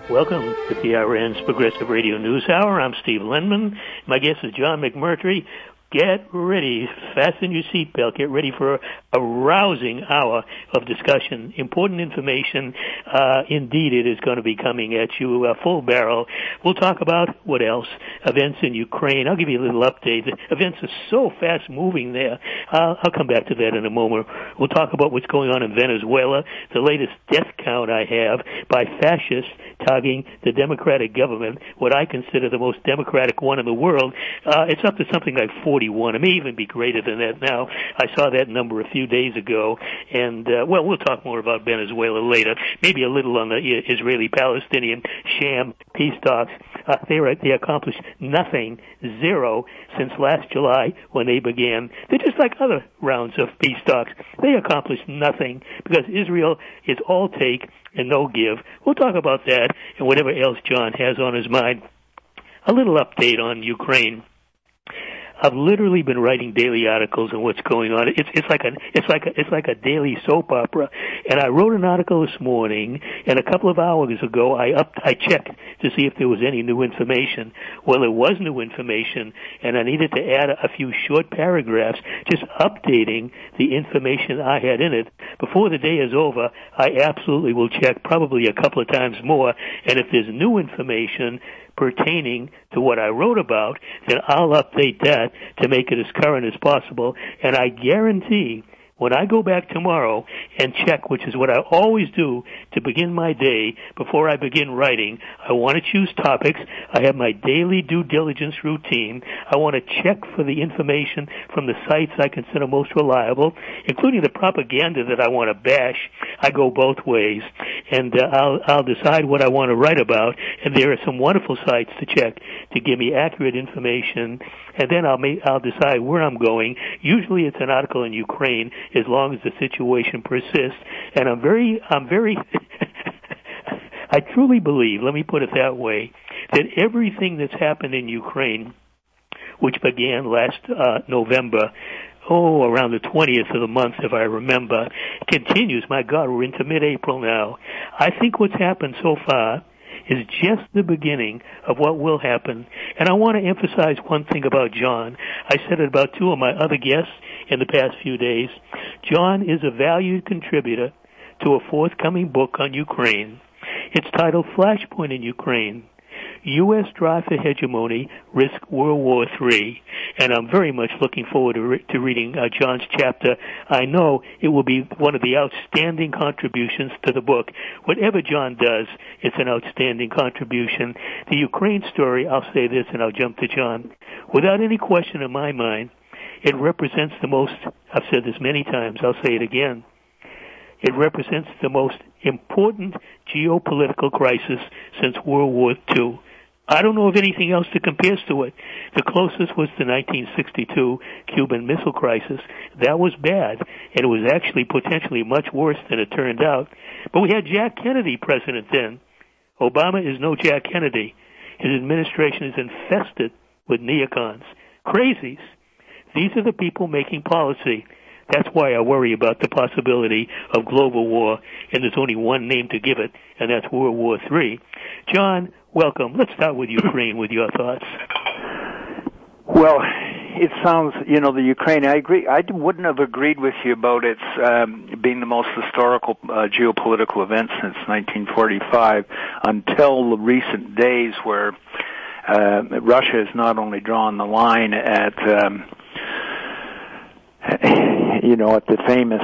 Welcome to PRN's Progressive Radio News Hour. I'm Steve Lenman. My guest is John McMurtry. Get ready, fasten your seatbelt, get ready for a rousing hour of discussion, important information. Indeed, it is going to be coming at you full barrel. We'll talk about what else? Events in Ukraine. I'll give you a little update. The events are so fast moving there. I'll come back to that in a moment. We'll talk about what's going on in Venezuela, the latest death count I have by fascists targeting the Democratic government, what I consider the most democratic one in the world. It's up to something like 41. It may even be greater than that now. I saw that number a few days ago. And, we'll talk more about Venezuela later. Maybe a little on the Israeli-Palestinian sham peace talks. They accomplished nothing, zero, since last July when they began. They're just like other rounds of peace talks. They accomplished nothing because Israel is all take and no give. We'll talk about that and whatever else John has on his mind. A little update on Ukraine. I've literally been writing daily articles on what's going on. It's like a daily soap opera. And I wrote an article this morning, and a couple of hours ago I checked to see if there was any new information. Well, there was new information, and I needed to add a few short paragraphs just updating the information I had in it. Before the day is over, I absolutely will check probably a couple of times more, and if there's new information pertaining to what I wrote about, then I'll update that to make it as current as possible. And I guarantee when I go back tomorrow and check, which is what I always do to begin my day before I begin writing, I want to choose topics. I have my daily due diligence routine. I want to check for the information from the sites I consider most reliable, including the propaganda that I want to bash. I go both ways, and I'll decide what I want to write about, and there are some wonderful sites to check to give me accurate information, and then I'll decide where I'm going. Usually it's an article in Ukraine, as long as the situation persists. And I'm very I truly believe, let me put it that way, that everything that's happened in Ukraine, which began last November, around the 20th of the month, if I remember, continues. My God, we're into mid-April now. I think what's happened so far is just the beginning of what will happen. And I want to emphasize one thing about John. I said it about two of my other guests in the past few days. John is a valued contributor to a forthcoming book on Ukraine. It's titled Flashpoint in Ukraine. U.S. Drive for Hegemony, Risk World War III. And I'm very much looking forward to reading John's chapter. I know it will be one of the outstanding contributions to the book. Whatever John does, it's an outstanding contribution. The Ukraine story, I'll say this and I'll jump to John. Without any question in my mind, it represents the most, I've said this many times, I'll say it again, it represents the most important geopolitical crisis since World War II. I don't know of anything else that compares to it. The closest was the 1962 Cuban Missile Crisis. That was bad, and it was actually potentially much worse than it turned out. But we had Jack Kennedy president then. Obama is no Jack Kennedy. His administration is infested with neocons, crazies. These are the people making policy. That's why I worry about the possibility of global war, and there's only one name to give it, and that's World War III. John, welcome. Let's start with Ukraine, with your thoughts. Well, it sounds, the Ukraine, I agree. I wouldn't have agreed with you about its being the most historical geopolitical event since 1945 until the recent days where Russia has not only drawn the line at at the famous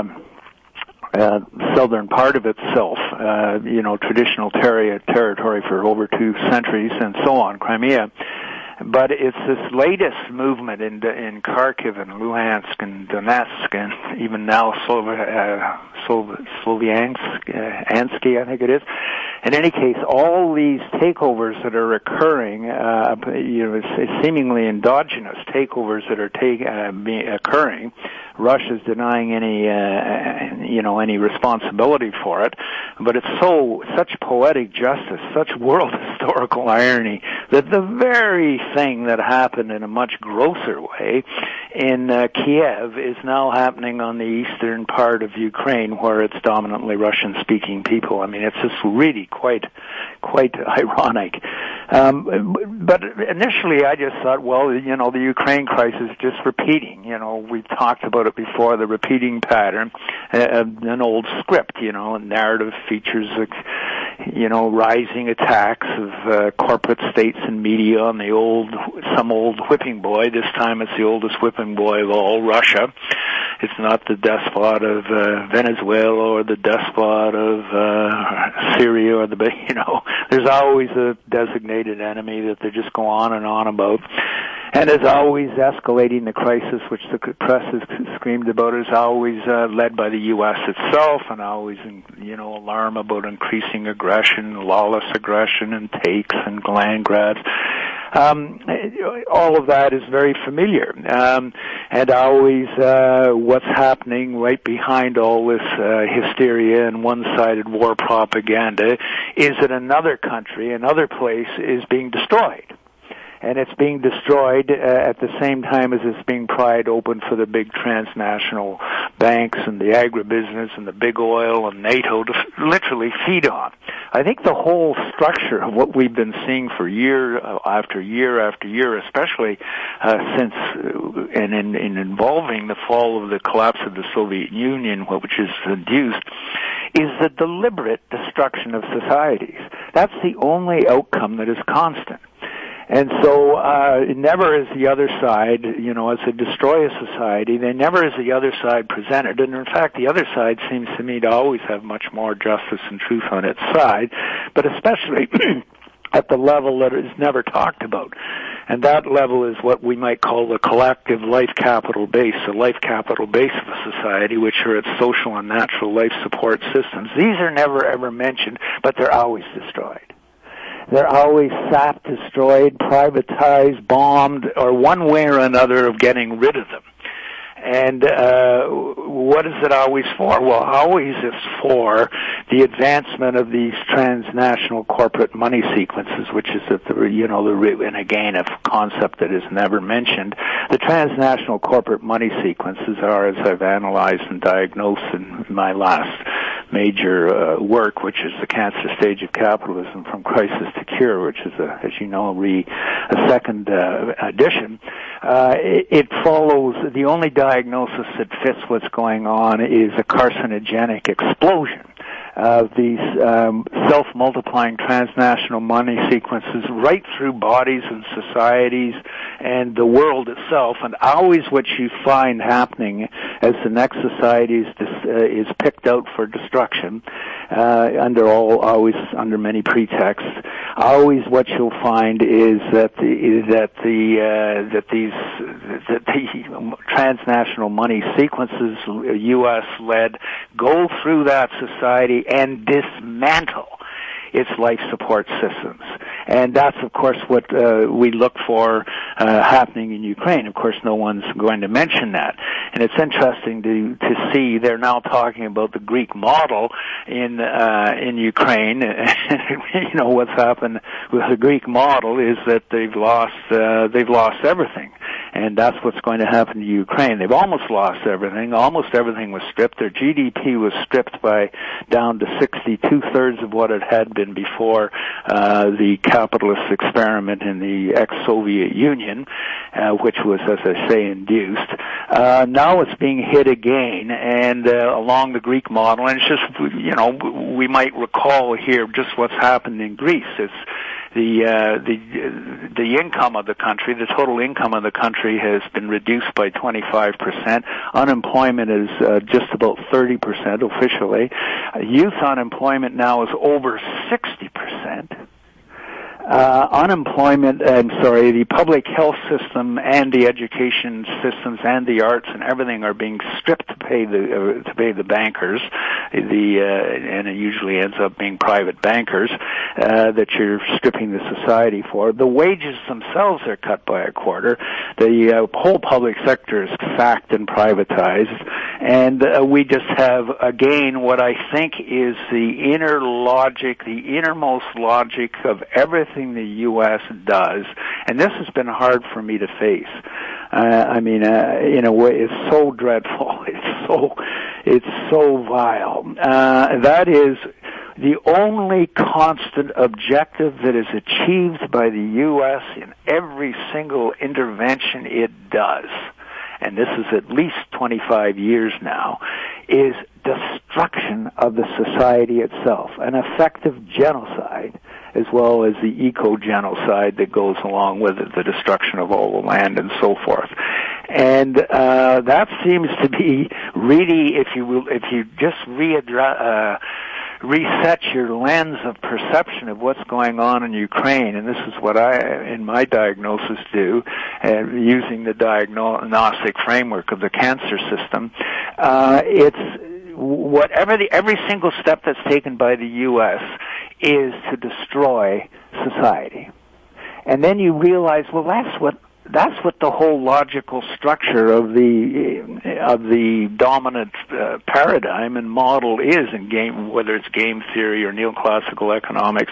southern part of itself, traditional territory for over 2 centuries and so on, Crimea. But it's this latest movement in Kharkiv and Luhansk and Donetsk and even now Sloviansk, I think it is. In any case, all these takeovers that are occurring, seemingly endogenous takeovers that are occurring. Russia's denying any responsibility for it, but it's such poetic justice, such world historical irony that the very thing that happened in a much grosser way in Kiev is now happening on the eastern part of Ukraine, where it's dominantly Russian-speaking people. I mean, it's just really quite ironic. But initially, I just thought, well, the Ukraine crisis is just repeating. We've talked about it before, the repeating pattern, an old script. A narrative features, rising attacks of corporate states and media on some old whipping boy. This time, it's the oldest whipping boy of all, Russia. It's not the despot of Venezuela or the despot of Syria or there's always a designated enemy that they just go on and on about. And as always, escalating the crisis, which the press has screamed about, is always led by the U.S. itself, and always, alarm about increasing aggression, lawless aggression, and takes and land grabs. All of that is very familiar. And always what's happening right behind all this hysteria and one-sided war propaganda is that another country, another place, is being destroyed. And it's being destroyed at the same time as it's being pried open for the big transnational banks and the agribusiness and the big oil and NATO to literally feed on. I think the whole structure of what we've been seeing for year after year after year, especially since and in involving the fall of the collapse of the Soviet Union, which is induced, is the deliberate destruction of societies. That's the only outcome that is constant. And so, never is the other side, as they destroy a society, they never is the other side presented. And in fact, the other side seems to me to always have much more justice and truth on its side, but especially at the level that is never talked about. And that level is what we might call the collective life capital base, the life capital base of a society, which are its social and natural life support systems. These are never ever mentioned, but they're always destroyed. They're always sapped, destroyed, privatized, bombed, or one way or another of getting rid of them. And what is it always for? Well, always it's for the advancement of these transnational corporate money sequences, which is and again, a concept that is never mentioned. The transnational corporate money sequences are, as I've analyzed and diagnosed in my last major work, which is The Cancer Stage of Capitalism from Crisis to Cure, which is, as you know, a second edition. It follows, the only diagnosis that fits what's going on is a carcinogenic explosion of these self-multiplying transnational money sequences right through bodies and societies and the world itself. And always what you find happening as the next society is picked out for destruction, always under many pretexts, always what you'll find is that the transnational money sequences, U.S.-led, go through that society and dismantle its life support systems. And that's, of course, what we look for happening in Ukraine. Of course, no one's going to mention that. And it's interesting to see they're now talking about the Greek model in Ukraine. What's happened with the Greek model is that they've lost everything. And that's what's going to happen to Ukraine. They've almost lost everything. Almost everything was stripped. Their GDP was stripped down to 62/3 of what it had been before the capitalist experiment in the ex-Soviet Union, which was, as I say, induced. Now it's being hit again, and along the Greek model. And it's just, we might recall here just what's happened in Greece. It's the income of the country, the total income of the country has been reduced by 25%. Unemployment is just about 30% officially. Youth unemployment now is over 60%. The public health system and the education systems and the arts and everything are being stripped to pay the bankers. And it usually ends up being private bankers that you're stripping the society for. The wages themselves are cut by a quarter. The whole public sector is sacked and privatized, and we just have again what I think is the inner logic, the innermost logic of everything the U.S. does, and this has been hard for me to face. In a way, it's so dreadful. It's so vile. That is the only constant objective that is achieved by the U.S. in every single intervention it does, and this is at least 25 years now, is destruction of the society itself, an effective genocide, as well as the eco-genocide that goes along with it, the destruction of all the land and so forth. And that seems to be really, if you just reset your lens of perception of what's going on in Ukraine, and this is what I, in my diagnosis, do, using the diagnostic framework of the cancer system. It's every single step that's taken by the U.S. is to destroy society. And then you realize, well, that's what the whole logical structure of the dominant paradigm and model is in game, whether it's game theory or neoclassical economics.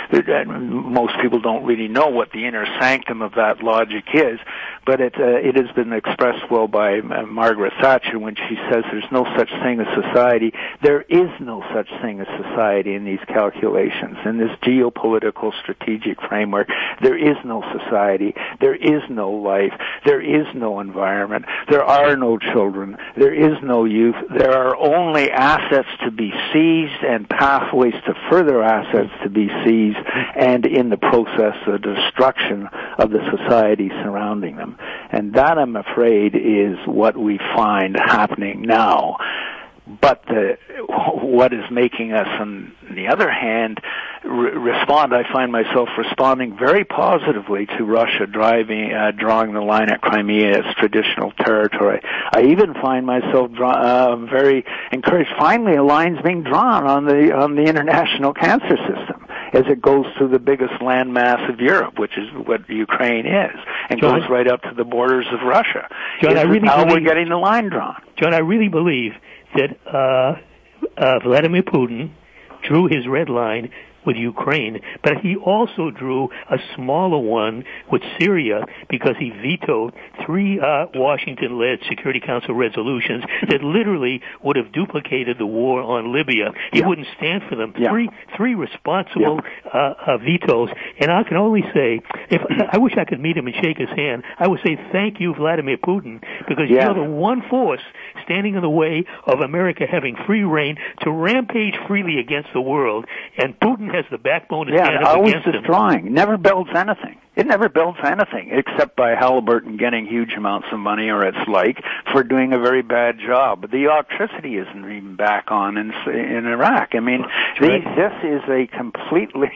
Most people don't really know what the inner sanctum of that logic is, but it has been expressed well by Margaret Thatcher when she says there's no such thing as society. There is no such thing as society in these calculations. In this geopolitical strategic framework, there is no society. There is no life. There is no environment. There are no children. There is no youth. There are only assets to be seized and pathways to further assets to be seized, and in the process, the destruction of the society surrounding them. And that, I'm afraid, is what we find happening now. But what is making us, on the other hand, respond, I find myself responding very positively to Russia drawing the line at Crimea as traditional territory. I even find myself very encouraged. Finally, a line's being drawn on the international cancer system as it goes through the biggest landmass of Europe, which is what Ukraine is, and John, goes right up to the borders of Russia. John, we're getting the line drawn. John, I really believe that Vladimir Putin drew his red line with Ukraine, but he also drew a smaller one with Syria because he vetoed 3 Washington-led Security Council resolutions that literally would have duplicated the war on Libya. He wouldn't stand for them. Yeah. Three responsible vetoes. And I can only say, if I wish I could meet him and shake his hand, I would say thank you, Vladimir Putin, because you're the one force standing in the way of America having free reign to rampage freely against the world, and Putin has the backbone to stand up against him. Destroying. Never builds anything. It never builds anything except by Halliburton getting huge amounts of money or its like for doing a very bad job. But the electricity isn't even back on in Iraq. I mean, this is a completely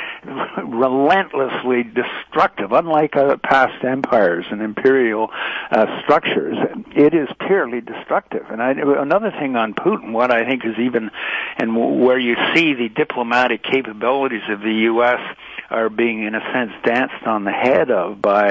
relentlessly destructive, unlike past empires and imperial structures. It is purely destructive. And another thing on Putin, what I think is even, and where you see the diplomatic capabilities of the U.S. are being, in a sense, danced on the head of by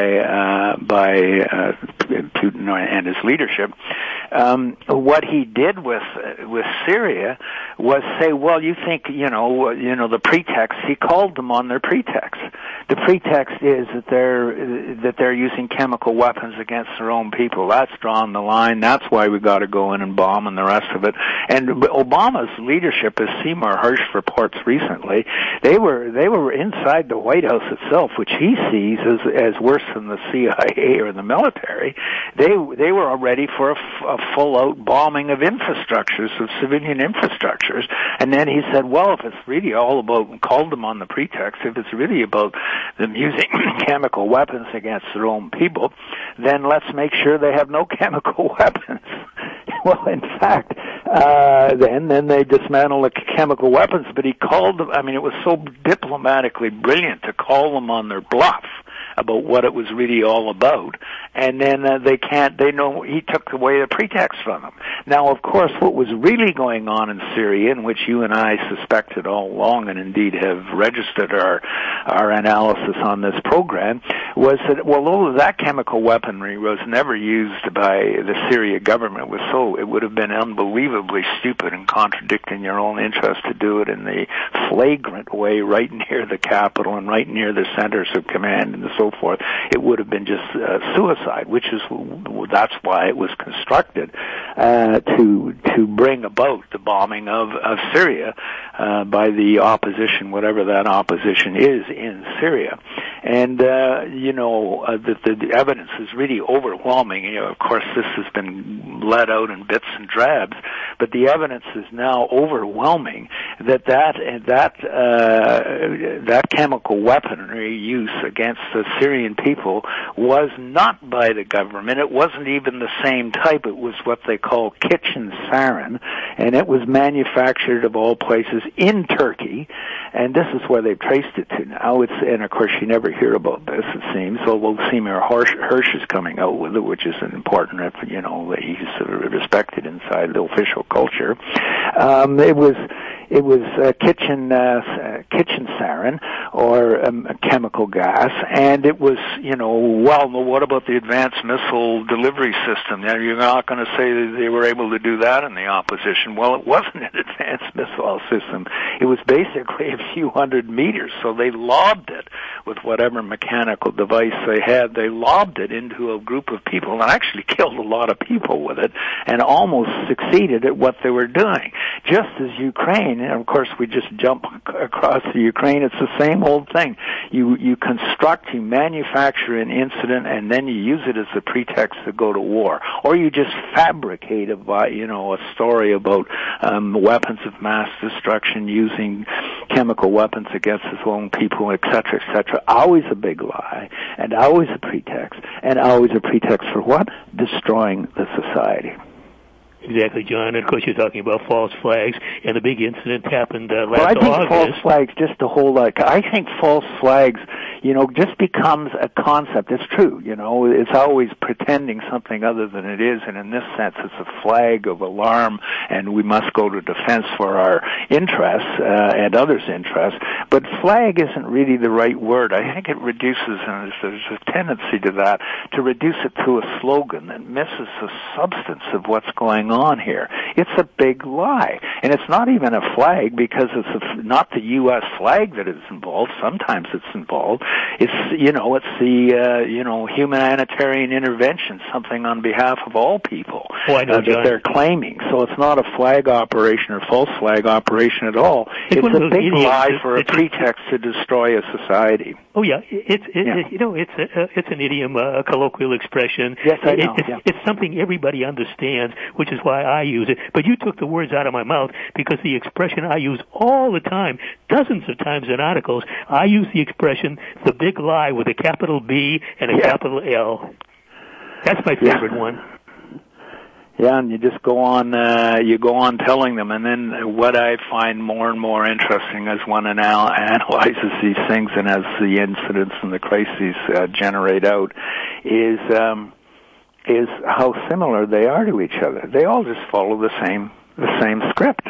Putin and his leadership. What he did with Syria was say, well, you think, the pretext. He called them on their pretext. The pretext is that they're using chemical weapons against their own people. That's drawn the line. That's why we got to go in and bomb and the rest of it. And Obama's leadership, as Seymour Hersh reports recently, they were inside the White House itself, which he sees as worse than the CIA or the military. They were ready for a full-out bombing of infrastructures, of civilian infrastructures. And then he said, well, if it's really all about, called them on the pretext, if it's really about them using chemical weapons against their own people, then let's make sure they have no chemical weapons. Well, in fact, then they dismantle the chemical weapons, but he called them, it was so diplomatically brilliant to call them on their bluff about what it was really all about, and then they know he took away the pretext from them. Now, of course, what was really going on in Syria, in which you and I suspected all along, and indeed have registered our analysis on this program, was that although that chemical weaponry was never used by the Syria government, it would have been unbelievably stupid and contradicting your own interest to do it in the flagrant way right near the capital and right near the centers of command and so forth, it would have been just suicide, that's why it was constructed to bring about the bombing of Syria by the opposition, whatever that opposition is in Syria. And the evidence is really overwhelming. Of course, this has been let out in bits and drabs, but the evidence is now overwhelming that chemical weaponry use against the Syrian people was not by the government. It wasn't even the same type. It was what they call kitchen sarin, and it was manufactured of all places in Turkey, and this is where they've traced it to now. And of course, you never hear about this, it seems, although Seymour Hersh is coming out with it, which is an important, he's sort of respected inside the official culture. It was kitchen sarin, or a chemical gas, and it was, what about the advanced missile delivery system? Now, you're not going to say that they were able to do that in the opposition. Well, it wasn't an advanced missile system. It was basically a few hundred meters, so they lobbed it with whatever mechanical device they had. They lobbed it into a group of people and actually killed a lot of people with it and almost succeeded at what they were doing. Just as Ukraine, and of course we just jump across to Ukraine, it's the same old thing. You construct, you manufacture an incident, and then you use it as a pretext to go to war. Or you just fabricate a story about weapons of mass destruction, using chemical weapons against its own people, etc., etc. Always a big lie, and always a pretext, and always a pretext for what? Destroying the society. Exactly, John. And of course, you're talking about false flags, and the big incident happened last August. I think false flags, just the whole, I think false flags, just becomes a concept. It's true, it's always pretending something other than it is, and in this sense, it's a flag of alarm, and we must go to defense for our interests and others' interests. But flag isn't really the right word. I think it reduces, and there's a tendency to that, to reduce it to a slogan that misses the substance of what's going on here. It's a big lie. And it's not even a flag, because it's not the U.S. flag that is involved. Sometimes it's involved. It's the humanitarian intervention, something on behalf of all people that they're claiming. So it's not a flag operation or false flag operation at all. It's a big lie for a pretext to destroy a society. Oh yeah, it's an idiom, a colloquial expression. Yes, I know. It's something everybody understands, which is why I use it. But you took the words out of my mouth, because the expression I use all the time, dozens of times in articles, I use the expression the big lie with a capital B and a capital L. That's my favorite one. Yeah, and you just go on telling them, and then what I find more and more interesting as one analyzes these things and as the incidents and the crises generate out is how similar they are to each other. They all just follow the same script.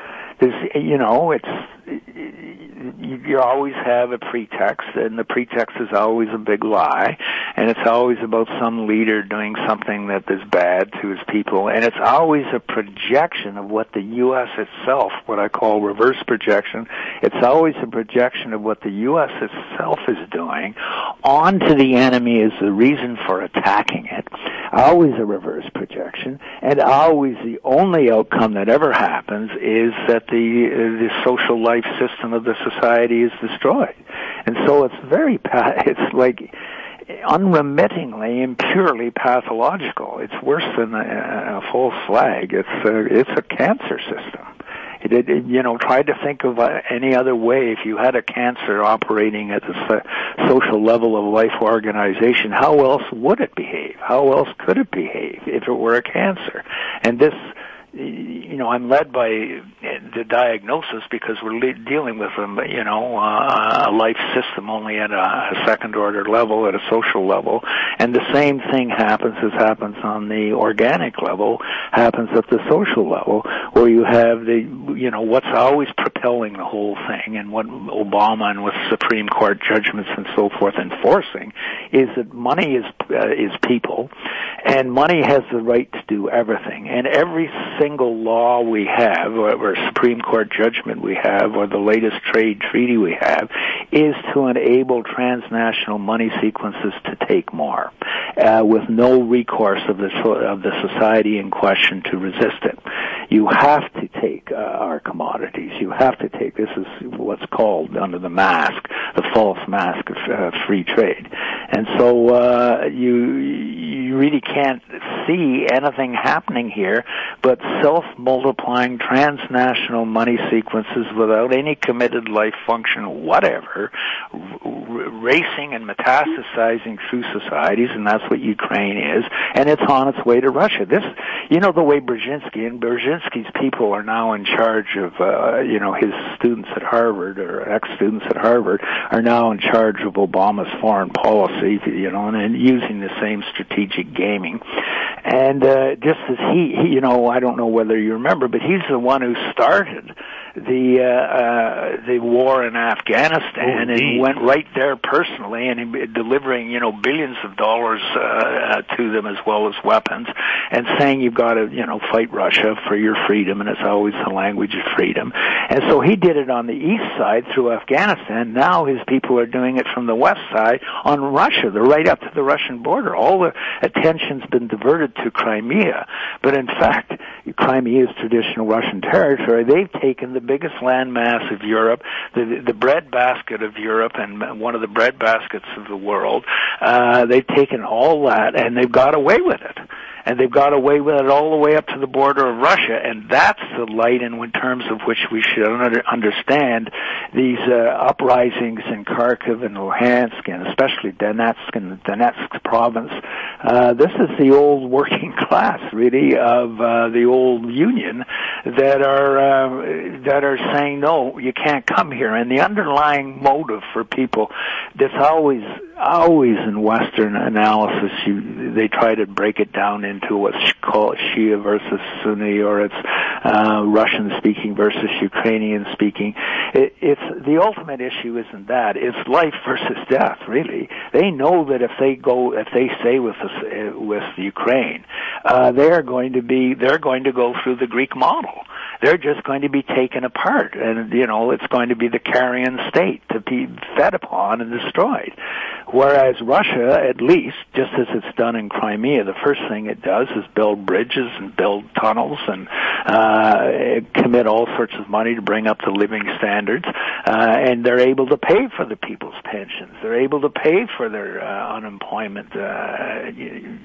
You always have a pretext, and the pretext is always a big lie, and it's always about some leader doing something that is bad to his people, and it's always a projection of what the U.S. itself, what I call reverse projection, it's always a projection of what the U.S. itself is doing onto the enemy as the reason for attacking it. Always a reverse projection, and always the only outcome that ever happens is that the social life system of the society is destroyed. And so it's like unremittingly and purely pathological. It's worse than a false flag. It's a cancer system. Try to think of any other way. If you had a cancer operating at the social level of life organization, how else would it behave? How else could it behave if it were a cancer? And this, I'm led by the diagnosis because we're dealing with a life system only at a second order level, at a social level, and the same thing happens on the organic level, happens at the social level, where you have what's always propelling the whole thing, and what Obama and with Supreme Court judgments and so forth enforcing is that money is people, and money has the right to do everything, and every single law we have, or Supreme Court judgment we have, or the latest trade treaty we have, is to enable transnational money sequences to take more, with no recourse of the society in question to resist it. You have to take our commodities. You have to take, this is what's called under the mask, the false mask of free trade. And so you really can't see anything happening here but self-multiplying transnational money sequences without any committed life function whatever, racing and metastasizing through societies, and that's what Ukraine is, and it's on its way to Russia. This, you know, the way Brzezinski's people are now in charge of, his students at Harvard, or ex-students at Harvard, are now in charge of Obama's foreign policy, and using the same strategic gaming. And just as he, I don't know whether you remember, but he's the one who started the war in Afghanistan, and he went right there personally, and delivering billions of dollars to them as well as weapons, and saying you've got to fight Russia for your freedom, and it's always the language of freedom. And so he did it on the east side through Afghanistan. Now his people are doing it from the west side on Russia. They're right up to the Russian border. All the attention's been diverted to Crimea, but in fact Crimea is traditional Russian territory. They've taken the biggest landmass of Europe, the breadbasket of Europe, and one of the breadbaskets of the world. They've taken all that, and they've got away with it. And they've got away with it all the way up to the border of Russia, and that's the light in terms of which we should understand these uprisings in Kharkiv and Luhansk, and especially Donetsk province. This is the old working class, really, of the old Union that are saying, no, you can't come here. And the underlying motive for people that's always in Western analysis, they try to break it down into what's called Shia versus Sunni, or it's Russian-speaking versus Ukrainian-speaking. It's the ultimate issue isn't that. It's life versus death, really. They know that if they stay with Ukraine, they're going to go through the Greek model. They're just going to be taken apart, and it's going to be the carrion state to be fed upon and destroyed. Whereas Russia, at least, just as it's done in Crimea, the first thing it does is build bridges and build tunnels and commit all sorts of money to bring up the living standards, and they're able to pay for the people's pensions. They're able to pay for their unemployment, their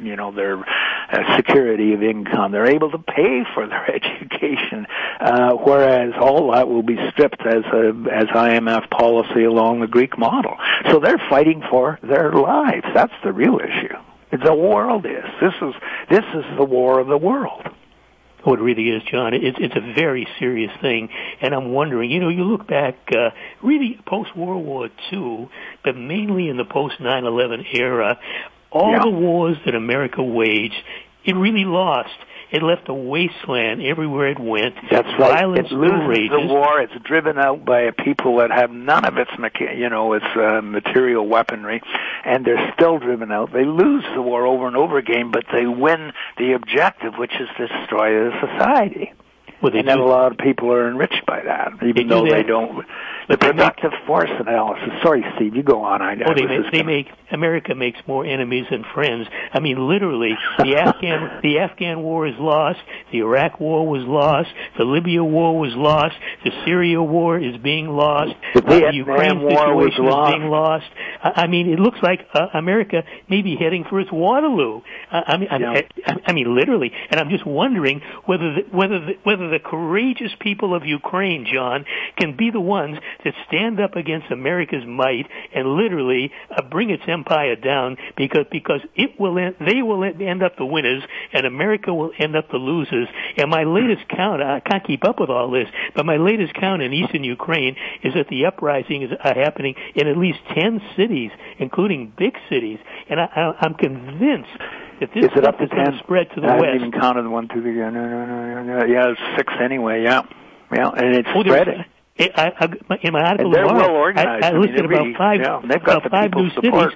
security of income. They're able to pay for their education, whereas all that will be stripped as IMF policy along the Greek model. So they're fighting for their lives. That's the real issue. The world is. This is the war of the world. Oh, it really is, John. It's a very serious thing, and I'm wondering, you look back, really post-World War II, but mainly in the post-9/11 era, all the wars that America waged, it really lost. It left a wasteland everywhere it went. That's right. Violence it loses the war. It's driven out by a people that have none of its material weaponry, and they're still driven out. They lose the war over and over again, but they win the objective, which is to destroy the society. Well, and then a lot of people are enriched by that, even though they don't. The productive force analysis. Sorry, Steve, you go on. America makes more enemies than friends. I mean, literally, the Afghan war is lost. The Iraq war was lost. The Libya war was lost. The Syria war is being lost. The Ukraine war was situation is being lost. I mean, it looks like America may be heading for its Waterloo. I mean, literally. And I'm just wondering whether the courageous people of Ukraine, John, can be the ones that stand up against America's might and literally bring its empire down, because they will end up the winners and America will end up the losers. And my latest count, I can't keep up with all this, but my latest count in eastern Ukraine is that the uprisings are happening in at least 10 cities, including big cities, and I'm convinced that this stuff is going to spread to the west. I haven't even counted the 1, 2, 3. No. Yeah, it's 6 anyway. Yeah, and it's spreading. In my article and they're tomorrow, well organized. I listed about five new cities.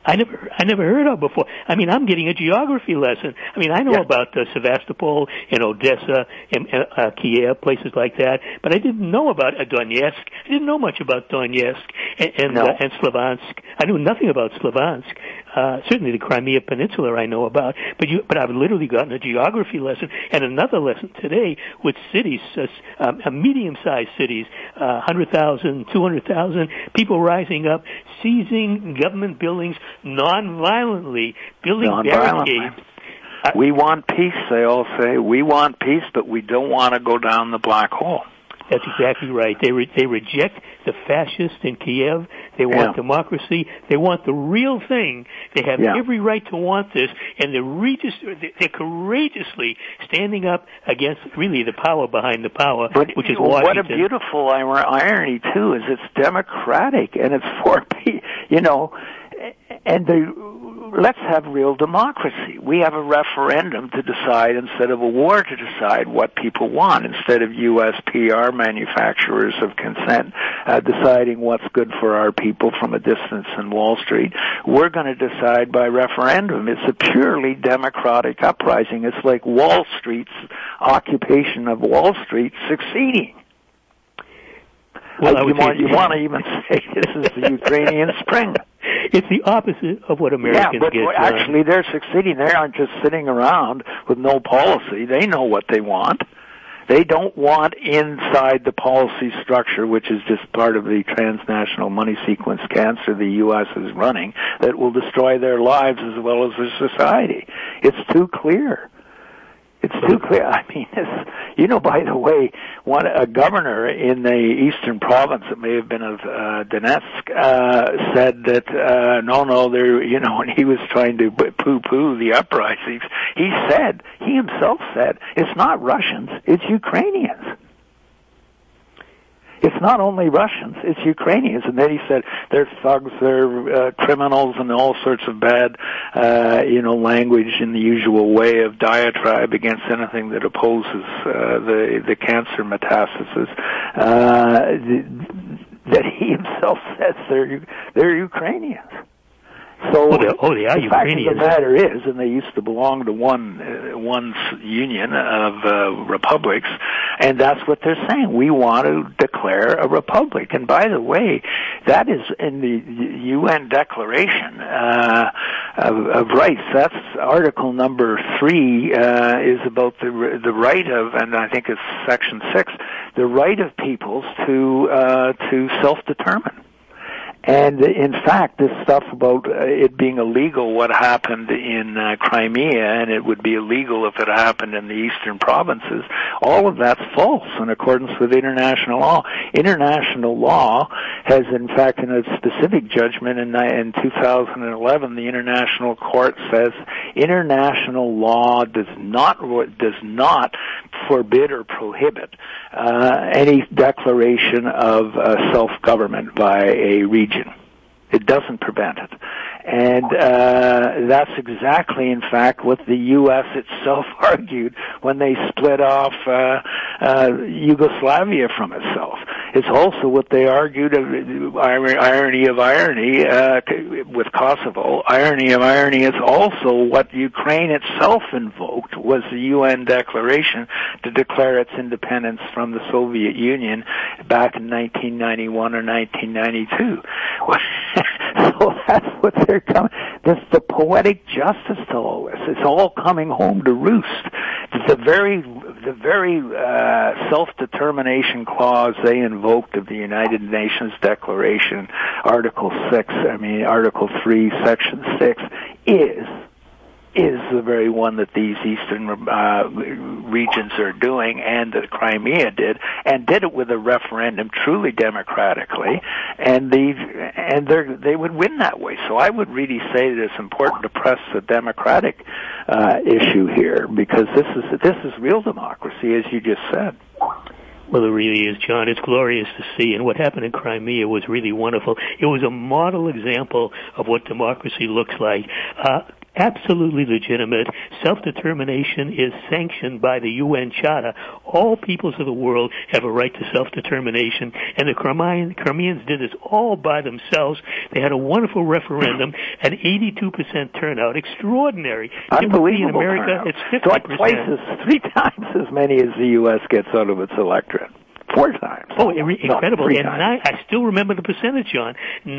I never heard of before. I mean, I'm getting a geography lesson. I mean, I know about Sevastopol and Odessa and Kiev, places like that, but I didn't know about Donetsk. I didn't know much about Donetsk and Slavansk. I knew nothing about Slavansk. Certainly the Crimea Peninsula I know about, but I've literally gotten a geography lesson and another lesson today with cities, medium-sized cities, 100,000, 200,000 people rising up, seizing government buildings non-violently, building barricades. We want peace, they all say. We want peace, but we don't want to go down the black hole. That's exactly right. They reject the fascists in Kiev. They want democracy. They want the real thing. They have every right to want this, and they're courageously standing up against really the power behind the power, which is Washington. What a beautiful irony, too, is it's democratic, and it's for, let's have real democracy. We have a referendum to decide instead of a war to decide what people want, instead of U.S. PR manufacturers of consent deciding what's good for our people from a distance in Wall Street. We're going to decide by referendum. It's a purely democratic uprising. It's like Wall Street's occupation of Wall Street succeeding. Well, you want to even say this is the Ukrainian Spring. It's the opposite of what Americans get. Yeah, but actually they're succeeding. They aren't just sitting around with no policy. They know what they want. They don't want inside the policy structure, which is just part of the transnational money sequence cancer the U.S. is running, that will destroy their lives as well as their society. It's too clear. It's too clear. I mean, by the way, a governor in the eastern province, it may have been of Donetsk, said that no, there, when he was trying to poo-poo the uprisings, he himself said, it's not Russians, it's Ukrainians. It's not only Russians, it's Ukrainians. And then he said they're thugs, they're criminals, and all sorts of bad, language in the usual way of diatribe against anything that opposes the cancer metastasis. That he himself says they're Ukrainians. So, they are the fact of the matter is, and they used to belong to one union of republics, and that's what they're saying. We want to declare a republic. And by the way, that is in the UN Declaration of Rights. That's Article number 3 is about the right of, and I think it's Section 6, the right of peoples to self-determine. And in fact, this stuff about it being illegal, what happened in Crimea, and it would be illegal if it happened in the eastern provinces, all of that's false in accordance with international law. International law has, in fact, in a specific judgment in 2011, the International Court says international law does not forbid or prohibit any declaration of self-government by a region. It doesn't prevent it. And that's exactly, in fact, what the U.S. itself argued when they split off Yugoslavia from itself. It's also what they argued, irony of irony, with Kosovo. Irony of irony is also what Ukraine itself invoked, was the UN declaration to declare its independence from the Soviet Union back in 1991 or 1992. So that's what they're coming. That's the poetic justice to all this. It's all coming home to roost. The very self-determination clause they invoked of the United Nations Declaration, Article 3, Section 6, is the very one that these eastern regions are doing, and that Crimea did it with a referendum truly democratically, and they would win that way. So I would really say that it's important to press the democratic issue here, because this is real democracy, as you just said. Well, it really is, John. It's glorious to see. And what happened in Crimea was really wonderful. It was a model example of what democracy looks like. absolutely legitimate. Self-determination is sanctioned by the UN Charter. All peoples of the world have a right to self-determination, and the Crimeans did this all by themselves. They had a wonderful referendum, an 82% turnout, extraordinary. Unbelievable in America, turnout. it's 50%. 3 times as many as the U.S. gets out of its electorate. 4 times. Oh, incredible. No, 3 and times. I still remember the percentage, John.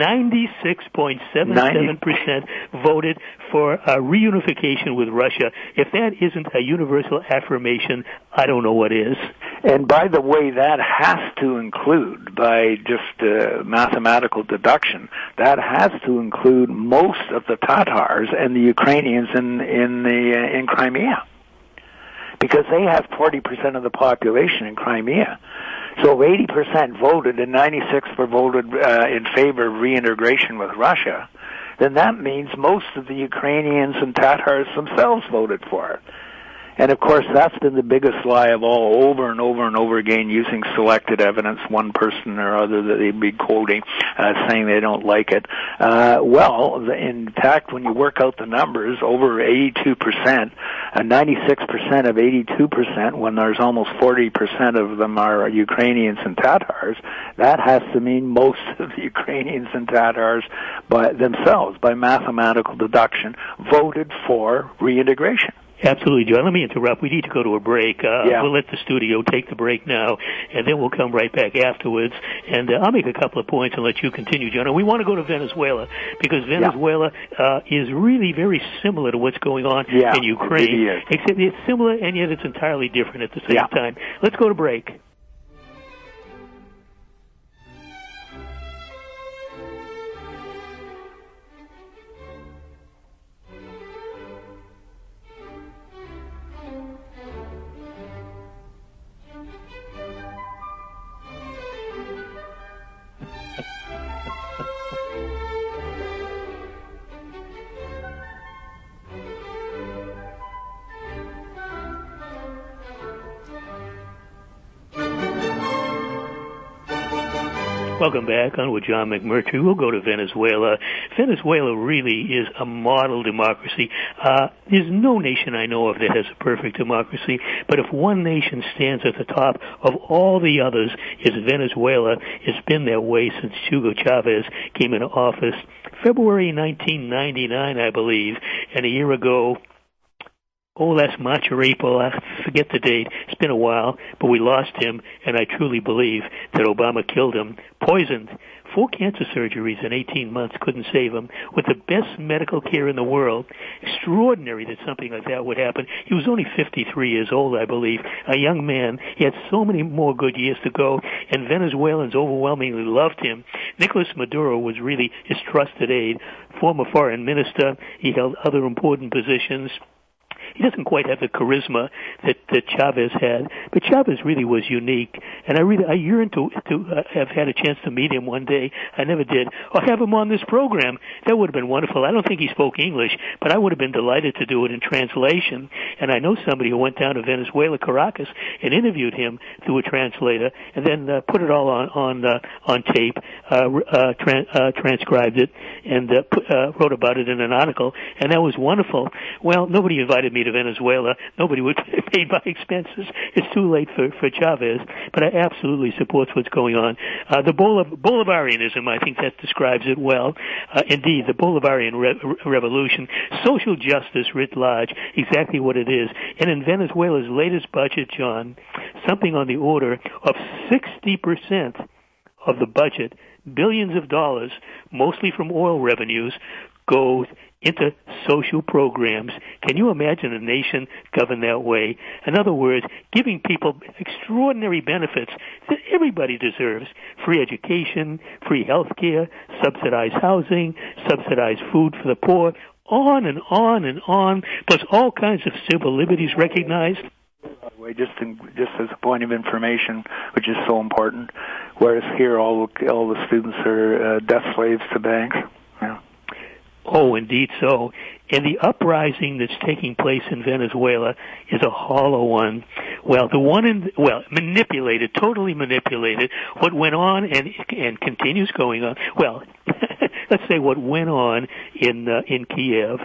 96.77% voted for reunification with Russia. If that isn't a universal affirmation, I don't know what is. And by the way, that has to include, by just mathematical deduction, that has to include most of the Tatars and the Ukrainians in Crimea, because they have 40% of the population in Crimea. So if 80% voted and 96% were voted in favor of reintegration with Russia, then that means most of the Ukrainians and Tatars themselves voted for it. And of course, that's been the biggest lie of all, over and over and over again, using selected evidence, one person or other that they'd be quoting, saying they don't like it. In fact, when you work out the numbers, over 82%, 96% of 82%, when there's almost 40% of them are Ukrainians and Tatars, that has to mean most of the Ukrainians and Tatars by themselves, by mathematical deduction, voted for reintegration. Absolutely, John. Let me interrupt. We need to go to a break. We'll let the studio take the break now, and then we'll come right back afterwards. And I'll make a couple of points and let you continue, John. And we want to go to Venezuela, because Venezuela is really very similar to what's going on in Ukraine. Except it's similar, and yet it's entirely different at the same time. Let's go to break. Welcome back on with John McMurtry. We'll go to Venezuela. Venezuela really is a model democracy. There's no nation I know of that has a perfect democracy, but if one nation stands at the top of all the others, it's Venezuela. It's been that way since Hugo Chavez came into office, February 1999, I believe, and a year ago, last March or April, I forget the date. It's been a while, but we lost him, and I truly believe that Obama killed him. Poisoned. 4 cancer surgeries in 18 months couldn't save him, with the best medical care in the world. Extraordinary that something like that would happen. He was only 53 years old, I believe, a young man. He had so many more good years to go, and Venezuelans overwhelmingly loved him. Nicolas Maduro was really his trusted aide, former foreign minister. He held other important positions. He doesn't quite have the charisma that Chavez had, but Chavez really was unique, and I yearned to have had a chance to meet him one day. I never did. Or have him on this program. That would have been wonderful. I don't think he spoke English, but I would have been delighted to do it in translation. And I know somebody who went down to Venezuela, Caracas, and interviewed him through a translator, and then put it all on tape, transcribed it, and wrote about it in an article, and that was wonderful. Well, nobody invited me to Venezuela. Nobody would pay my expenses. It's too late for Chavez, but I absolutely support what's going on. The Bolivarianism, I think that describes it well. Indeed, the Bolivarian revolution, social justice writ large, exactly what it is. And in Venezuela's latest budget, John, something on the order of 60% of the budget, billions of dollars, mostly from oil revenues, goes into social programs. Can you imagine a nation governed that way? In other words, giving people extraordinary benefits that everybody deserves. Free education, free health care, subsidized housing, subsidized food for the poor, on and on and on, plus all kinds of civil liberties recognized. Just as a point of information, which is so important, whereas here all the students are death slaves to banks. Yeah. Oh, indeed so. And the uprising that's taking place in Venezuela is a hollow one. Well, manipulated, totally manipulated. What went on and continues going on. Well, let's say what went on in Kiev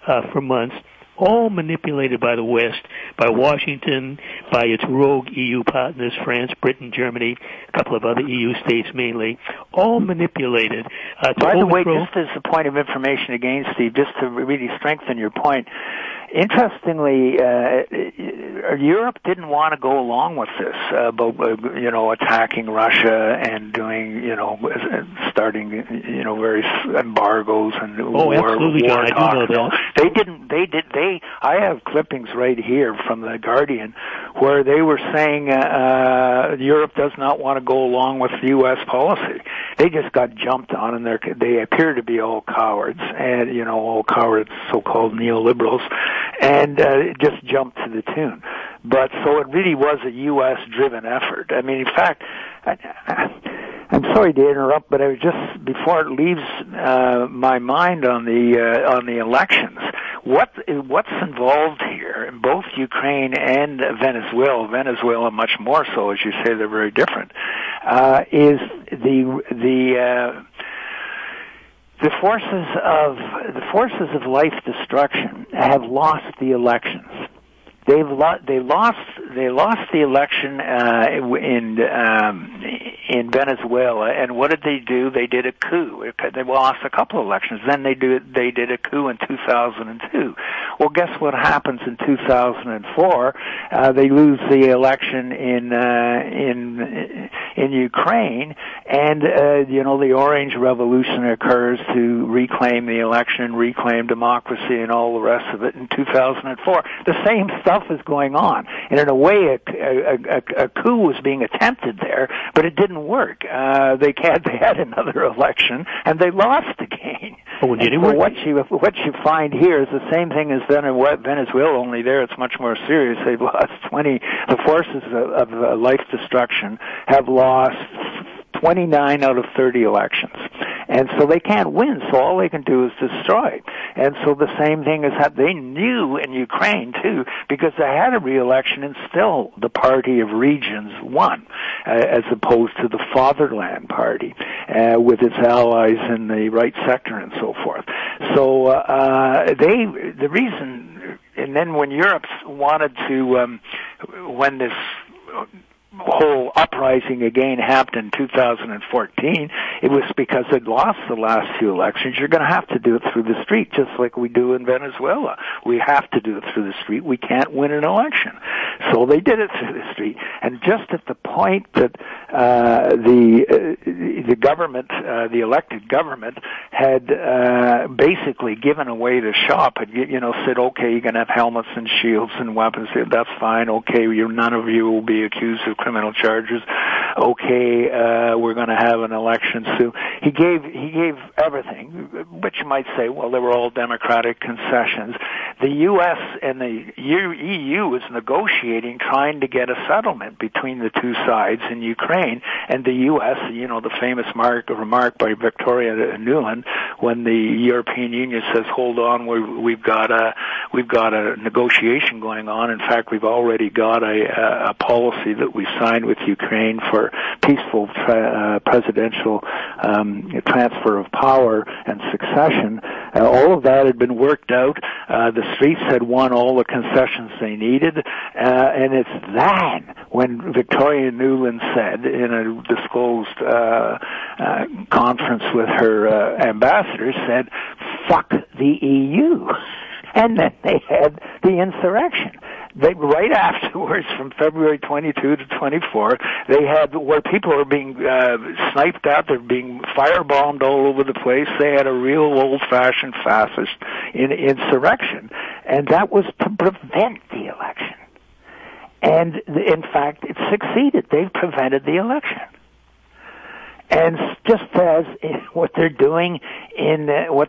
for months, all manipulated by the West, by Washington, by its rogue EU partners, France, Britain, Germany, a couple of other EU states mainly, all manipulated. By the way, just as a point of information again, Steve, just to really strengthen your point, interestingly, Europe didn't want to go along with this, attacking Russia and doing, starting, various embargoes and absolutely, war John, talk. I do know that. I have clippings right here from the Guardian where they were saying Europe does not want to go along with the U.S. policy. They just got jumped on, and they appear to be all cowards, and all cowards, so-called neoliberals, and just jumped to the tune. But so it really was a U.S.-driven effort. I mean, in fact, I'm sorry to interrupt, but I was just before it leaves my mind on the elections. What's involved here in both Ukraine and Venezuela much more so, as you say, they're very different, is the forces of life destruction have lost the elections. They lost the election in Venezuela, and what did they do? They did a coup. They lost a couple of elections. Then they did a coup in 2002. Well, guess what happens in 2004? They lose the election in Ukraine, and the Orange Revolution occurs to reclaim the election, reclaim democracy, and all the rest of it in 2004. The same stuff is going on, and in a way, a coup was being attempted there, but it didn't work. They had another election, and they lost again. Oh, did it work? What you find here is the same thing as then in Venezuela, only there it's much more serious. They've lost the forces of life destruction have lost 29 out of 30 elections. And so they can't win, so all they can do is destroy. And so the same thing is that they knew in Ukraine, too, because they had a re-election and still the party of regions won, as opposed to the Fatherland Party, with its allies in the right sector and so forth. So the reason, and then when Europe wanted to, when this whole uprising again happened in 2014, it was because they'd lost the last few elections. You're going to have to do it through the street, just like we do in Venezuela. We have to do it through the street. We can't win an election. So they did it through the street. And just at the point that the government, the elected government, had basically given away the shop, had said, okay, you're going to have helmets and shields and weapons. That's fine. Okay, none of you will be accused of criminal charges. Okay, we're going to have an election soon. He gave everything, which you might say, well, they were all democratic concessions. The U.S. and the EU was negotiating, trying to get a settlement between the two sides in Ukraine, and the U.S., the famous remark by Victoria Nuland, when the European Union says, hold on, we've got a negotiation going on. In fact, we've already got a policy that we signed with Ukraine for peaceful presidential transfer of power and succession. All of that had been worked out. The streets had won all the concessions they needed, and it's then when Victoria Nuland said in a disclosed conference with her ambassadors, said, fuck the EU. And then they had the insurrection. Right afterwards, from February 22 to 24, they had where people were being sniped at, they're being firebombed all over the place. They had a real old-fashioned fascist insurrection, and that was to prevent the election. And in fact, it succeeded. They prevented the election. And just as what they're doing in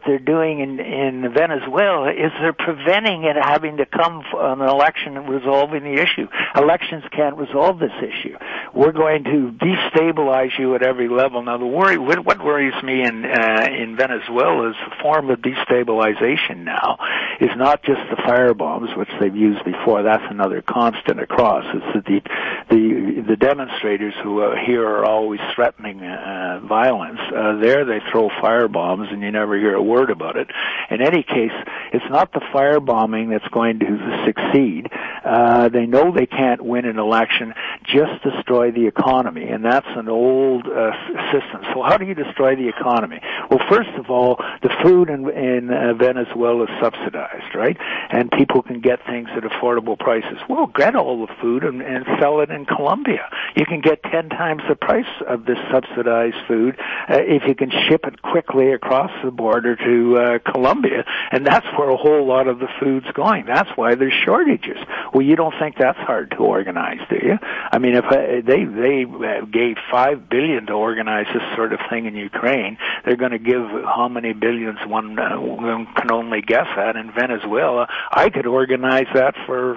Venezuela is they're preventing it having to come an election and resolving the issue. Elections can't resolve this issue. We're going to destabilize you at every level. Now, what worries me in Venezuela is a form of destabilization now is not just the fire bombs, which they've used before. That's another constant across. It's that the demonstrators who here are always threatening violence. There they throw fire bombs, and you never hear a word about it. In any case, it's not the firebombing that's going to succeed. They know they can't win an election. Just destroy the economy, and that's an old system. So how do you destroy the economy? Well, first of all, the food in Venezuela is subsidized, right? And people can get things at affordable prices. Well, get all the food and sell it in Colombia. You can get 10 times the price of this subsidized food if you can ship it quickly across the border to Colombia, and that's where a whole lot of the food's going. That's why there's shortages. Well, you don't think that's hard to organize, do you? I mean, if they gave $5 billion to organize this sort of thing in Ukraine, they're going to give how many billions one can only guess at in Venezuela. I could organize that for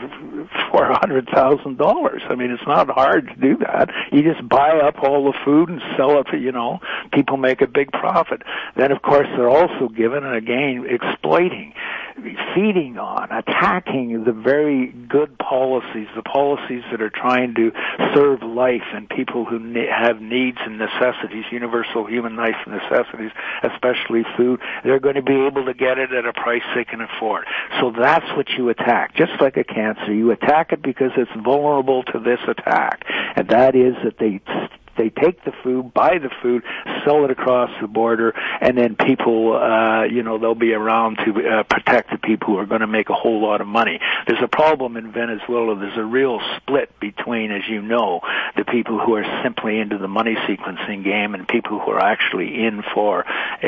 $400,000. I mean, it's not hard to do that. You just buy up all the food and sell it. People make a big profit. Then, of course, they're also given, and again, exploiting, feeding on, attacking the very good policies, the policies that are trying to serve life and people who have needs and necessities, universal human life necessities, especially food. They're going to be able to get it at a price they can afford. So that's what you attack. Just like a cancer, you attack it because it's vulnerable to this attack, and that is that they take the food, buy the food, sell it across the border, and then people, they'll be around to protect the people who are going to make a whole lot of money. There's a problem in Venezuela. There's a real split between, as you know, the people who are simply into the money sequencing game and people who are actually in for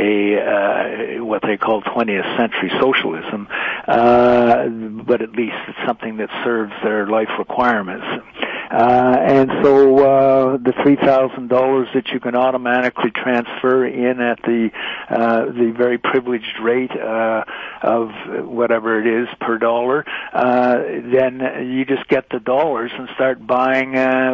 what they call 20th century socialism, but at least it's something that serves their life requirements. And so the $3,000 that you can automatically transfer in at the very privileged rate of whatever it is per dollar, then you just get the dollars and start buying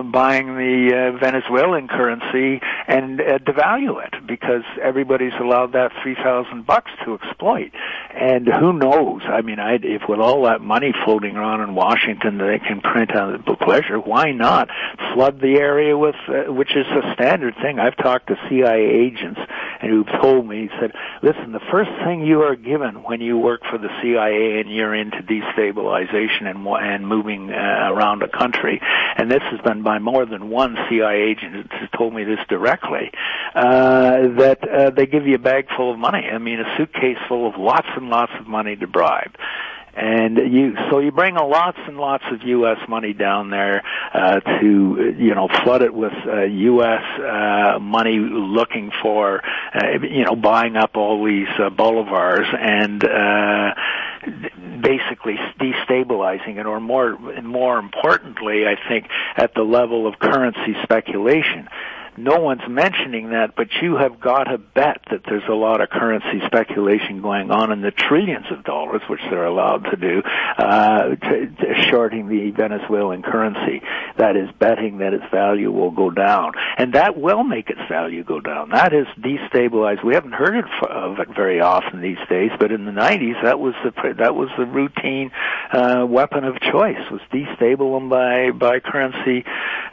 the Venezuelan currency and devalue it, because everybody's allowed that $3,000 to exploit. And who knows? I mean, if with all that money floating around in Washington they can print on the pleasure, why not flood the area with, which is a standard thing. I've talked to CIA agents who've told me, said, listen, the first thing you are given when you work for the CIA and you're into destabilization and moving around a country, and this has been by more than one CIA agent who's told me this directly, that they give you a bag full of money. I mean, a suitcase full of lots and lots of money to bribe. And you bring lots and lots of U.S. money down there to flood it with U.S. money, looking for buying up all these bolivars and basically destabilizing it, or more importantly, I think, at the level of currency speculation. No one's mentioning that, but you have got to bet that there's a lot of currency speculation going on in the trillions of dollars, which they're allowed to do, shorting the Venezuelan currency. That is betting that its value will go down. And that will make its value go down. That is destabilized. We haven't heard of it very often these days, but in the 90s, that was the routine weapon of choice, was destabilizing by currency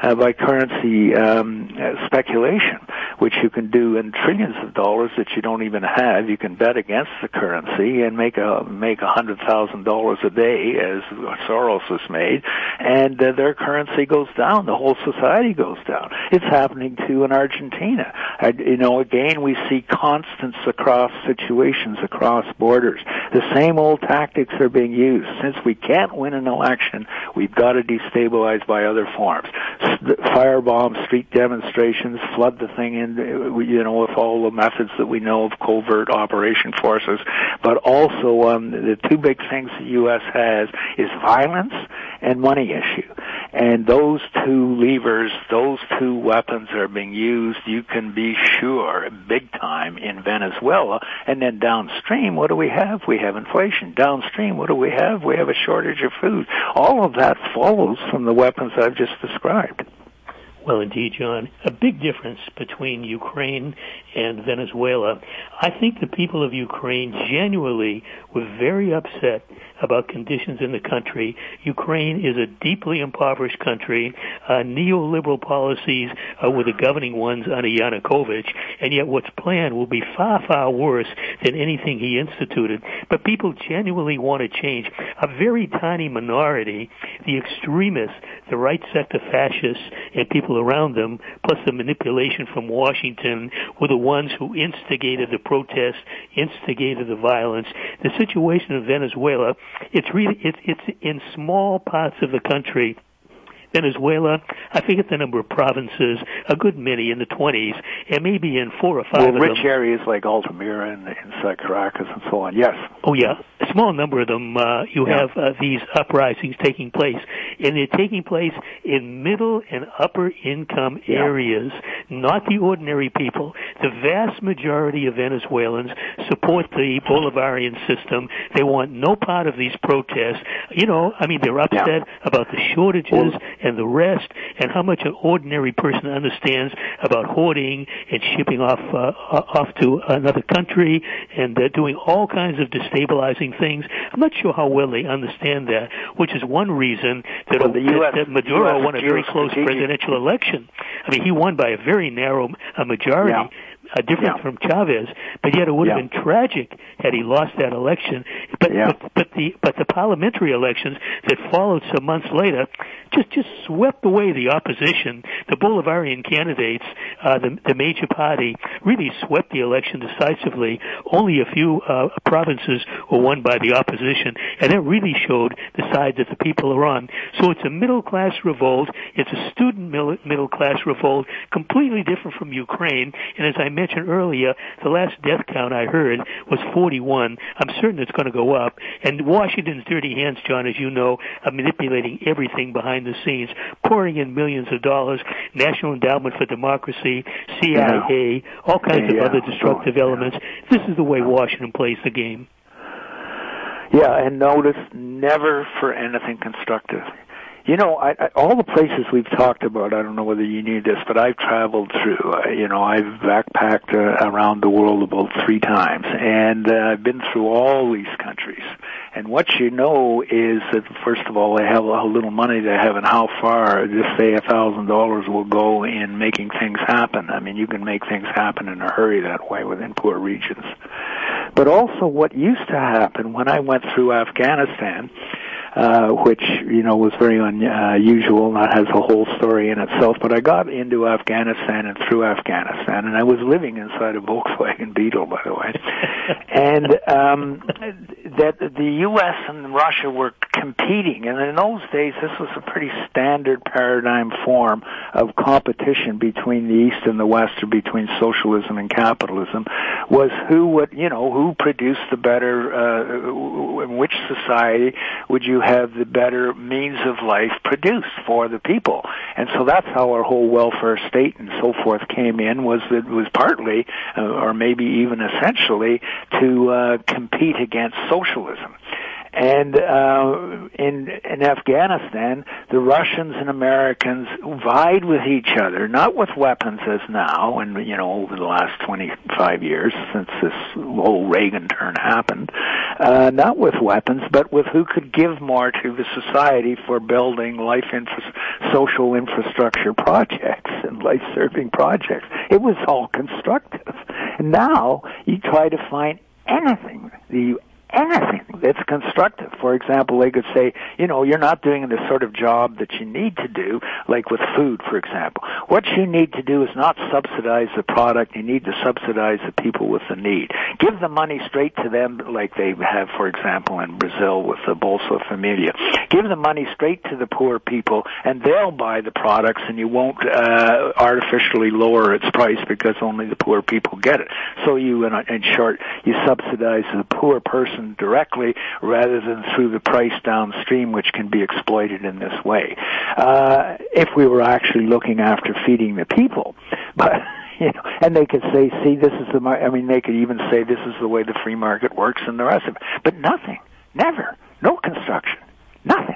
speculation, which you can do in trillions of dollars that you don't even have. You can bet against the currency and make $100,000 a day, as Soros has made, and their currency goes down. The whole society goes down. It's happening too in Argentina. Again, we see constants across situations, across borders. The same old tactics are being used. Since we can't win an election, we've got to destabilize by other forms. Firebombs, street demonstrations, flood the thing in, with all the methods that we know of, covert operation forces. But also, the two big things the U.S. has is violence and money issue. And those two levers, those two weapons are being used, you can be sure, big time in Venezuela. And then downstream, what do we have? We have inflation. Downstream, what do we have? We have a shortage of food. All of that follows from the weapons I've just described. Well, indeed, John. A big difference between Ukraine and Venezuela. I think the people of Ukraine genuinely were very upset about conditions in the country. Ukraine is a deeply impoverished country. Neoliberal policies were the governing ones under Yanukovych, and yet what's planned will be far, far worse than anything he instituted. But people genuinely want to change. A very tiny minority, the extremists, the right sector fascists, and people around them, plus the manipulation from Washington, were the ones who instigated the protests, instigated the violence. The situation in Venezuela, it's in small parts of the country. Venezuela, I forget the number of provinces, a good many in the 20s, and maybe in 4 or 5 of them. Rich areas like Altamira and inside Caracas and so on, yes. Oh, yeah. A small number of them, you have these uprisings taking place. And they're taking place in middle and upper income areas, not the ordinary people. The vast majority of Venezuelans support the Bolivarian system. They want no part of these protests. They're upset about the shortages and the rest, and how much an ordinary person understands about hoarding and shipping off to another country and doing all kinds of destabilizing things. I'm not sure how well they understand that, which is one reason that Maduro won a very close presidential election. I mean, he won by a very narrow majority. Different from Chavez, but yet it would have been tragic had he lost that election. But the parliamentary elections that followed some months later just swept away the opposition. The Bolivarian candidates, the major party, really swept the election decisively. Only a few provinces were won by the opposition, and that really showed the side that the people are on. So it's a middle-class revolt. It's a student middle-class revolt, completely different from Ukraine. And as I mentioned earlier, the last death count I heard was 41. I'm certain it's going to go up. And Washington's dirty hands, John, as you know, are manipulating everything behind the scenes, pouring in millions of dollars, National Endowment for Democracy, CIA, all kinds of other destructive elements. This is the way Washington plays the game. Yeah, and notice, never for anything constructive. All the places we've talked about, I don't know whether you need this, but I've traveled through. I've backpacked around the world about 3 times, and I've been through all these countries. And what you know is that, first of all, they have how little money they have and how far, just say $1,000 will go in making things happen. I mean, you can make things happen in a hurry that way within poor regions. But also what used to happen when I went through Afghanistan, which, was very unusual, and that has a whole story in itself. But I got into Afghanistan and through Afghanistan, and I was living inside a Volkswagen Beetle, by the way. And that the U.S. and Russia were competing, and in those days this was a pretty standard paradigm form of competition between the East and the West, or between socialism and capitalism, was who produced the better, in which society would you have the better means of life produced for the people. And so that's how our whole welfare state and so forth came in, was partly, or maybe even essentially, to compete against socialism. And in Afghanistan, the Russians and Americans vied with each other, not with weapons as now, and over the last 25 years since this whole Reagan turn happened, not with weapons, but with who could give more to the society for building social infrastructure projects and life-serving projects. It was all constructive. And now you try to find anything that's constructive. For example, they could say, you're not doing the sort of job that you need to do, like with food, for example. What you need to do is not subsidize the product. You need to subsidize the people with the need. Give the money straight to them, like they have, for example, in Brazil with the Bolsa Familia. Give the money straight to the poor people, and they'll buy the products, and you won't artificially lower its price because only the poor people get it. So you, in short, you subsidize the poor person directly rather than through the price downstream, which can be exploited in this way. If we were actually looking after feeding the people, but and they could say, see, this is they could even say this is the way the free market works and the rest of it. But nothing, never, no construction, nothing.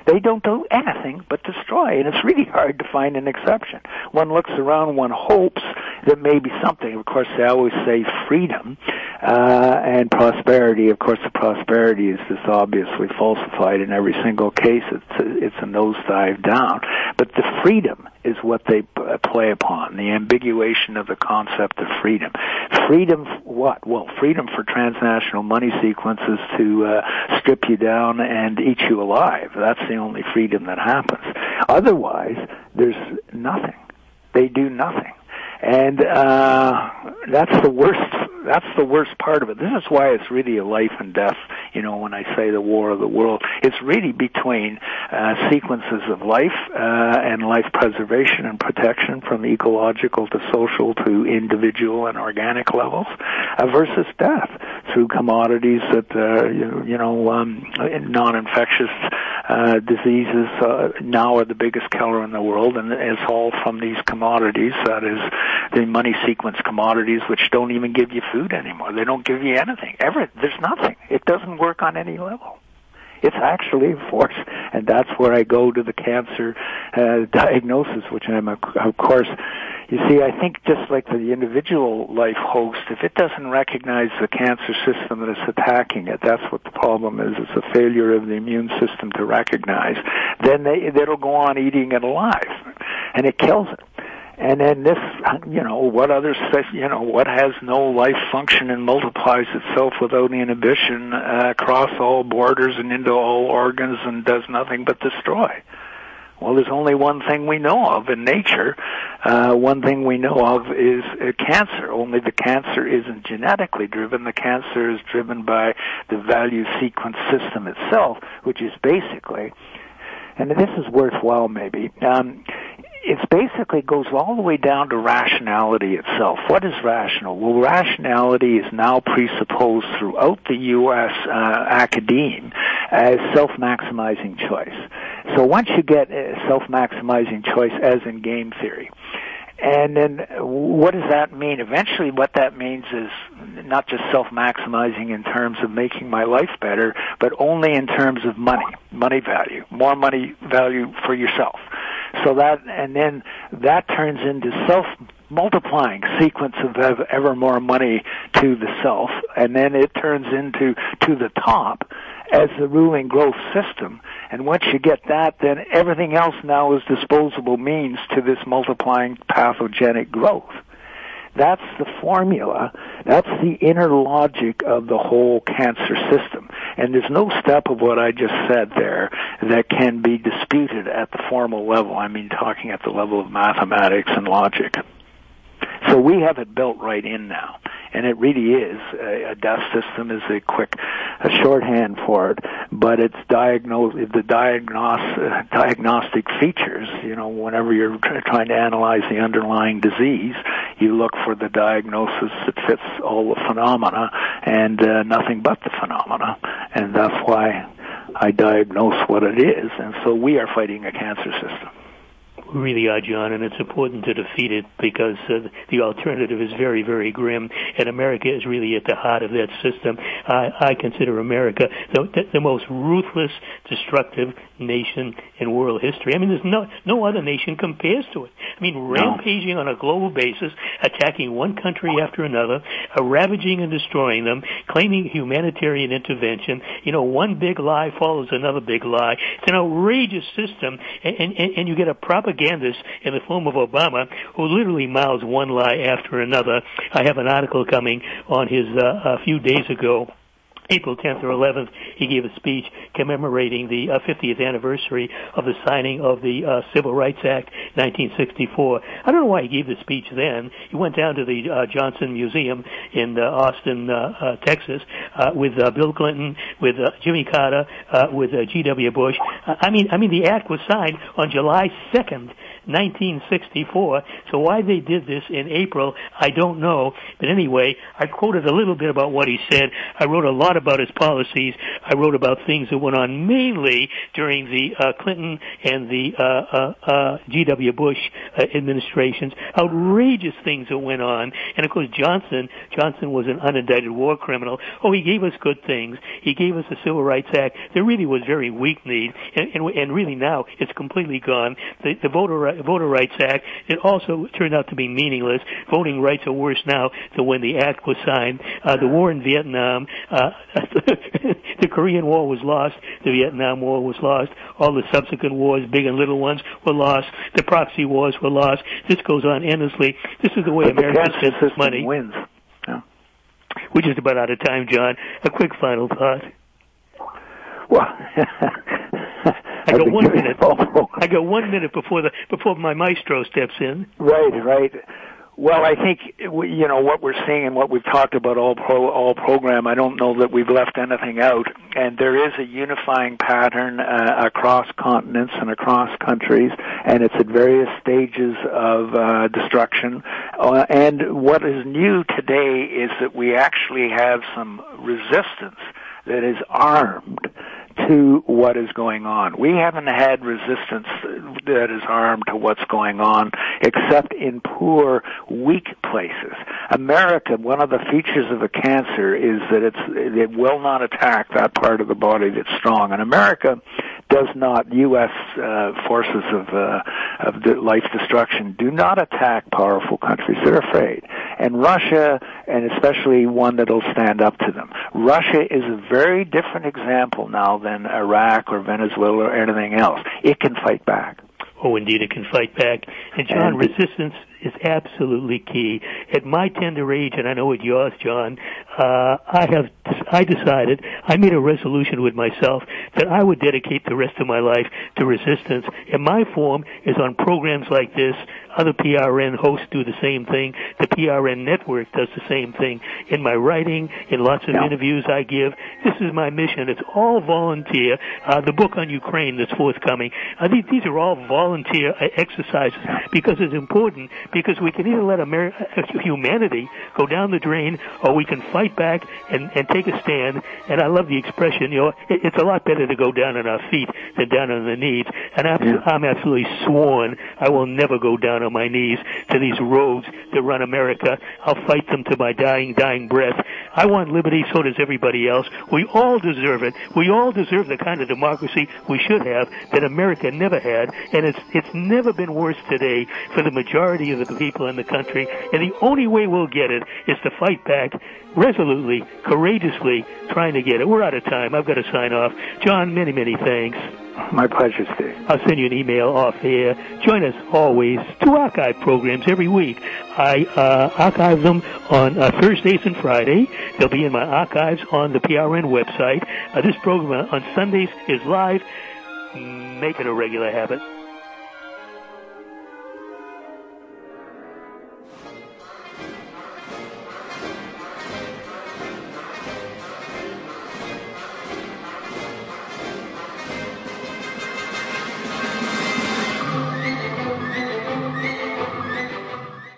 They don't do anything but destroy, and it's really hard to find an exception. One looks around, one hopes that maybe something. Of course, they always say freedom and prosperity. Of course, the prosperity is just obviously falsified in every single case. It's a nosedive down. But the freedom is what they play upon, the ambiguation of the concept of freedom. Freedom what? Well, freedom for transnational money sequences to strip you down and eat you alive. That's the only freedom that happens. Otherwise, there's nothing. They do nothing. And that's the worst part of it. This is why it's really a life and death, when I say the war of the world. It's really between sequences of life and life preservation and protection from ecological to social to individual and organic levels versus death through commodities that, non-infectious diseases now are the biggest killer in the world, and it's all from these commodities, that is, the money sequence commodities, which don't even give you food anymore. They don't give you anything. There's nothing. It doesn't work on any level. It's actually a force, and that's where I go to the cancer diagnosis, which I'm, of course, you see, I think just like the individual life host, if it doesn't recognize the cancer system that is attacking it, that's what the problem is. It's a failure of the immune system to recognize. Then it'll go on eating it alive, and it kills it. And then this, what has no life function and multiplies itself without inhibition across all borders and into all organs and does nothing but destroy. Well, there's only one thing we know of in nature. One thing we know of is cancer. Only the cancer isn't genetically driven. The cancer is driven by the value sequence system itself, which is basically, and this is worthwhile maybe, it basically goes all the way down to rationality itself. What is rational? Well, rationality is now presupposed throughout the U.S. academe as self-maximizing choice. So once you get self-maximizing choice as in game theory, and then what does that mean? Eventually what that means is not just self-maximizing in terms of making my life better, but only in terms of money value, more money value for yourself. So and then that turns into self-multiplying sequence of ever more money to the self, and then it turns into to the top as the ruling growth system. And once you get that, then everything else now is disposable means to this multiplying pathogenic growth. That's the formula. That's the inner logic of the whole cancer system. And there's no step of what I just said there that can be disputed at the formal level. I mean, talking at the level of mathematics and logic. So we have it built right in now. And it really is. A death system is a shorthand for it, but it's the diagnostic features. Whenever you're trying to analyze the underlying disease, you look for the diagnosis that fits all the phenomena and nothing but the phenomena. And that's why I diagnose what it is. And so we are fighting a cancer system. We really are, John, and it's important to defeat it because the alternative is very, very grim, and America is really at the heart of that system. I consider America the most ruthless, destructive nation in world history. I mean, there's no other nation compares to it. I mean, rampaging on a global basis, attacking one country after another, ravaging and destroying them, claiming humanitarian intervention. One big lie follows another big lie. It's an outrageous system, and you get a propagandist in the form of Obama who literally mouths one lie after another. I have an article coming on his a few days ago. April 10th or 11th, he gave a speech commemorating the 50th anniversary of the signing of the Civil Rights Act, 1964. I don't know why he gave the speech then. He went down to the Johnson Museum in Austin, Texas, with Bill Clinton, with Jimmy Carter, with G.W. Bush. I mean, the act was signed on July 2nd, 1964. So why they did this in April, I don't know. But anyway, I quoted a little bit about what he said. I wrote a lot about his policies. I wrote about things that went on mainly during the Clinton and the G.W. Bush administrations. Outrageous things that went on. And of course, Johnson was an unindicted war criminal. Oh, he gave us good things. He gave us the Civil Rights Act. There really was very weak-kneed, and really now it's completely gone. The Voter Rights Act, it also turned out to be meaningless. Voting rights are worse now than when the act was signed. The war in Vietnam, the Korean War was lost. The Vietnam War was lost. All the subsequent wars, big and little ones, were lost. The proxy wars were lost. This goes on endlessly. This is the way America spends its money. Wins. Yeah. We're just about out of time, John. A quick final thought. Well, I got 1 minute. I got 1 minute before my maestro steps in. Right. Well, I think what we're seeing and what we've talked about all program. I don't know that we've left anything out, and there is a unifying pattern across continents and across countries, and it's at various stages of destruction. And what is new today is that we actually have some resistance that is armed to what is going on. We haven't had resistance that is armed to what's going on except in poor, weak places. America, one of the features of a cancer is that it will not attack that part of the body that's strong. And America does not, U.S. Forces of life destruction do not attack powerful countries. They're afraid. And Russia, and especially one that'll stand up to them. Russia is a very different example now than Iraq or Venezuela or anything else. It can fight back. Oh, indeed, it can fight back. And, John, resistance is absolutely key. At my tender age, and I know at yours, John, I decided, I made a resolution with myself that I would dedicate the rest of my life to resistance. And my form is on programs like this. Other PRN hosts do the same thing. The PRN network does the same thing. In my writing, in lots of interviews I give, this is my mission. It's all volunteer. The book on Ukraine that's forthcoming, these are all volunteer exercises because it's important, because we can either let humanity go down the drain or we can fight back and take a stand. And I love the expression, it's a lot better to go down on our feet than down on the knees. And I'm absolutely sworn I will never go down on my knees to these rogues that run America. I'll fight them to my dying breath. I want liberty, so does everybody else. We all deserve it. We all deserve the kind of democracy we should have that America never had, and it's never been worse today for the majority of the people in the country, and the only way we'll get it is to fight back resolutely, courageously, trying to get it. We're out of time. I've got to sign off. John, many, many thanks. My pleasure, Steve. I'll send you an email off air. Join us always to archive programs every week. I archive them on Thursdays and Friday. They'll be in my archives on the PRN website. This program on Sundays is live. Make it a regular habit.